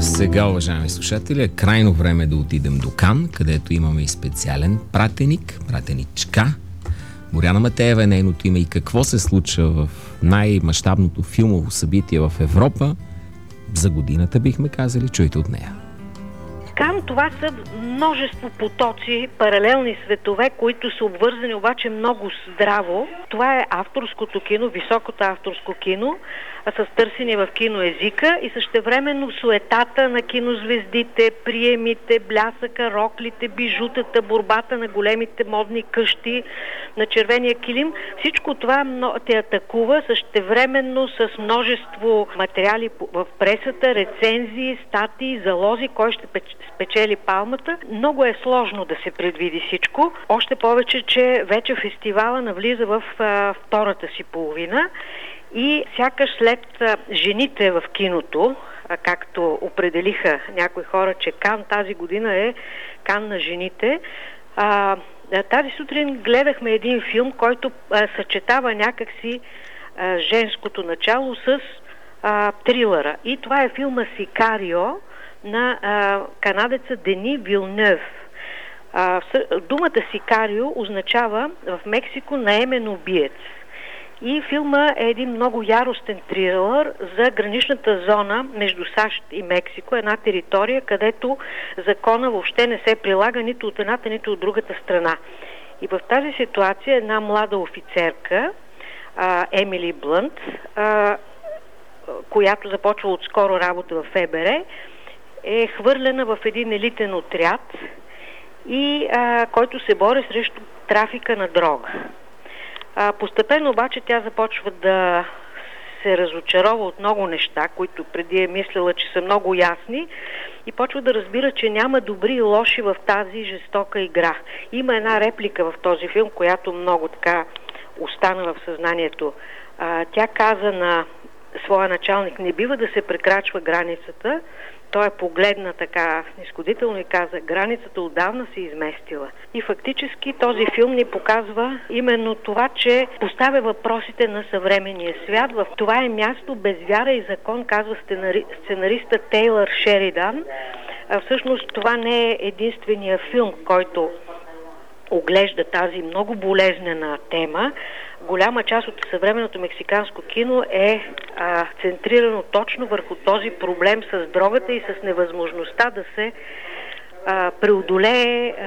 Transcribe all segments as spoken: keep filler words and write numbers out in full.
Сега, уважаеми слушатели, е крайно време да отидем до Кан, където имаме и специален пратеник, пратеничка. Боряна Матеева е нейното име и какво се случва в най-мащабното филмово събитие в Европа за годината, бихме казали, чуйте от нея. Кан, това са множество потоци, паралелни светове, които са обвързани обаче много здраво. Това е авторското кино, високото авторско кино, с търсене в киноезика и същевременно суетата на кинозвездите, приемите, блясъка, роклите, бижутата, борбата на големите модни къщи, на червения килим. Всичко това те атакува същевременно с множество материали в пресата, рецензии, статии, залози, кой ще спечели палмата. Много е сложно да се предвиди всичко. Още повече, че вече фестивала навлиза в а, втората си половина. И сякаш след а, жените в киното, а, както определиха някои хора, че Кан тази година е Кан на жените, а, тази сутрин гледахме един филм, който а, съчетава някакси а, женското начало с а, трилъра. И това е филма Сикарио на а, канадеца Дени Вилнев. А, думата Сикарио означава в Мексико наемен убиец. И филма е един много яростен трилър за граничната зона между САЩ и Мексико, една територия, където закона въобще не се прилага нито от едната, нито от другата страна. И в тази ситуация една млада офицерка, а, Емили Блънт, а, която започва отскоро работа в ФБР, е хвърлена в един елитен отряд, и а, който се бори срещу трафика на дрога. А, постепенно обаче тя започва да се разочарова от много неща, които преди е мислила, че са много ясни, и почва да разбира, че няма добри и лоши в тази жестока игра. Има една реплика в този филм, която много така остана в съзнанието. А, тя каза на своя началник: не бива да се прекрачва границата. Той е погледна така снизходително и каза: границата отдавна се изместила. И фактически този филм ни показва именно това, че поставя въпросите на съвременния свят. В това е място без вяра и закон, казва сценари... сценариста Тейлър Шеридан. А всъщност това не е единствения филм, който оглежда тази много болезнена тема. Голяма част от съвременното мексиканско кино е а, центрирано точно върху този проблем с дрогата и с невъзможността да се а, преодолее а,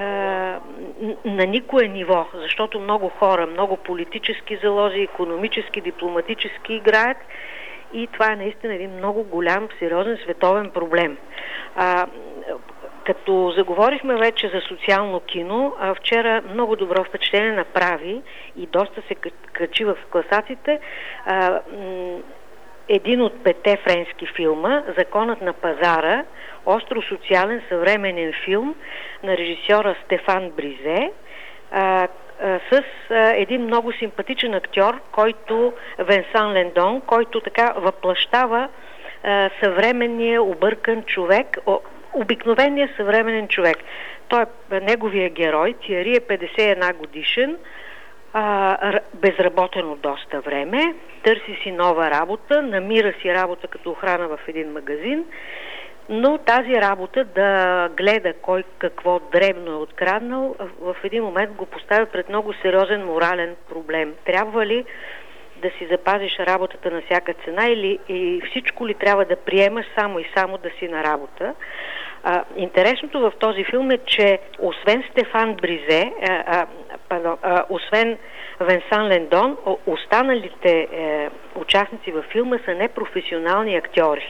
на никое ниво, защото много хора, много политически залози, икономически, дипломатически играят, и това е наистина един много голям, сериозен световен проблем. А, Като заговорихме вече за социално кино, а вчера много добро впечатление направи и доста се качи в класациите а, един от пете френски филма "Законът на пазара", остро социален съвременен филм на режисьора Стефан Бризе, а, а, с а, един много симпатичен актьор, който Венсан Лендон, който така въплъщава а, съвременния объркан човек, обикновеният съвременен човек. Той е неговия герой. Тиари е петдесет и една годишен, а, безработен от доста време, търси си нова работа, намира си работа като охрана в един магазин, но тази работа да гледа кой какво дребно е откраднал, в един момент го поставя пред много сериозен морален проблем. Трябва ли да си запазиш работата на всяка цена, или и всичко ли трябва да приемаш само и само да си на работа? А, интересното в този филм е, че освен Стефан Бризе, а, а, пардон, а, освен Венсан Лендон, останалите е, участници във филма са непрофесионални актьори.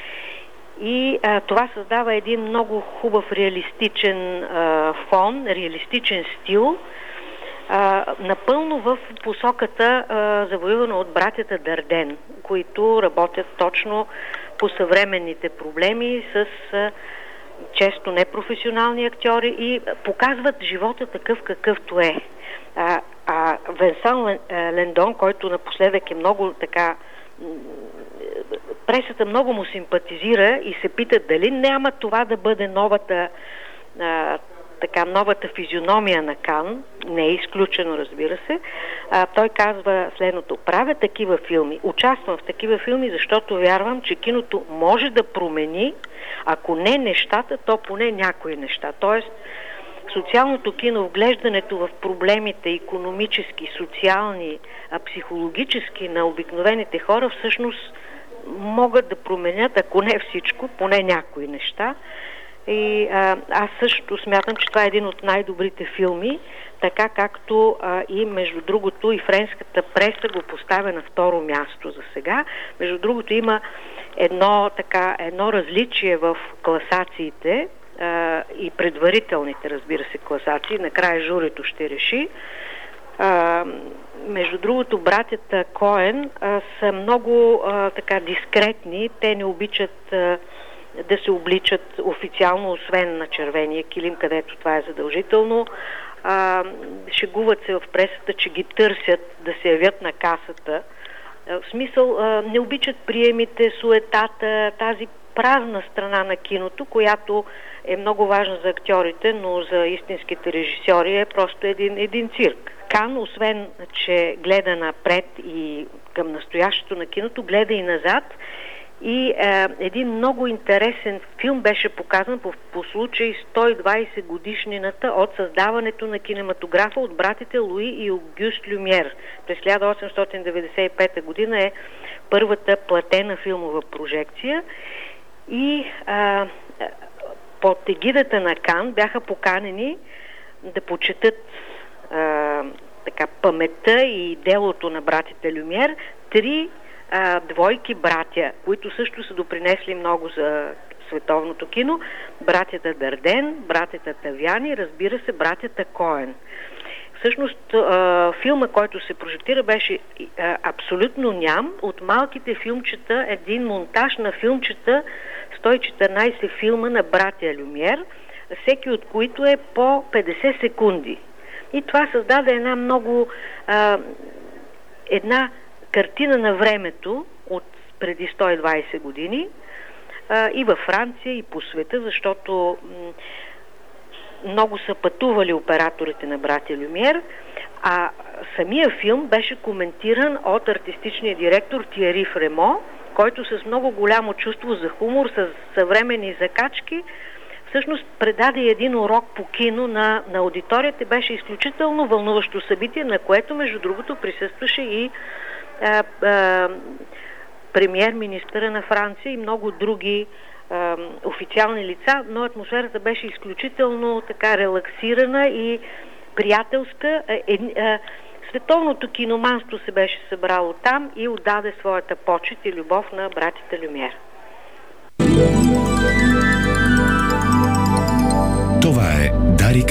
И а, това създава един много хубав реалистичен а, фон, реалистичен стил, а, напълно в посоката а, завоювана от братята Дарден, които работят точно по съвременните проблеми с а, често непрофесионални актьори и показват живота такъв какъвто е. А, а Венсан Лендон, който напоследък е много така, пресата много му симпатизира и се пита дали няма това да бъде новата а, така новата физиономия на Кан, не е изключено, разбира се. А, той казва следното: правя такива филми, участвам в такива филми, защото вярвам, че киното може да промени, ако не нещата, то поне някои неща. Тоест, социалното кино, вглеждането в проблемите икономически, социални, психологически на обикновените хора всъщност могат да променят, ако не всичко, поне някои неща. И а, аз също смятам, че това е един от най-добрите филми, така както а, и между другото и френската преса го поставя на второ място за сега. Между другото има едно, така, едно различие в класациите а, и предварителните, разбира се, класации. Накрая журито ще реши. А, между другото, братята Коен а, са много а, така дискретни. Те не обичат а, да се обличат официално, освен на червения килим, където това е задължително. А, шегуват се в пресата, че ги търсят да се явят на касата. А, в смисъл, а, не обичат приемите, суетата, тази празна страна на киното, която е много важна за актьорите, но за истинските режисьори е просто един, един цирк. Кан, освен че гледа напред и към настоящето на киното, гледа и назад. И е, един много интересен филм беше показан по, по случай сто и двайсет годишнината от създаването на кинематографа от братите Луи и Огюст Люмиер. През хиляда осемстотин деветдесет и пета година е първата платена филмова прожекция и е, под егидата на Кан бяха поканени да почетат е, така, паметта и делото на братите Люмиер три а, двойки братя, които също са допринесли много за световното кино. Братята Дарден, братята Тавяни, разбира се, братята Коен. Всъщност а, филма, който се прожектира, беше а, абсолютно ням. От малките филмчета, един монтаж на филмчета, сто и четиринайсет филма на братя Люмиер, всеки от които е по петдесет секунди. И това създаде една много а, една картина на времето от преди сто и двайсет години а, и във Франция, и по света, защото м- много са пътували операторите на братя Люмиер, а самия филм беше коментиран от артистичния директор Тиери Фремо, който с много голямо чувство за хумор, с съвременни закачки, всъщност предаде един урок по кино на, на аудиторията. Беше изключително вълнуващо събитие, на което, между другото, присъстваше и а, а, премиер-министъра на Франция и много други а, официални лица, но атмосферата беше изключително така релаксирана и приятелска. Е, е, световното киноманство се беше събрало там и отдаде своята почет и любов на братите Люмиер. Това е Дарик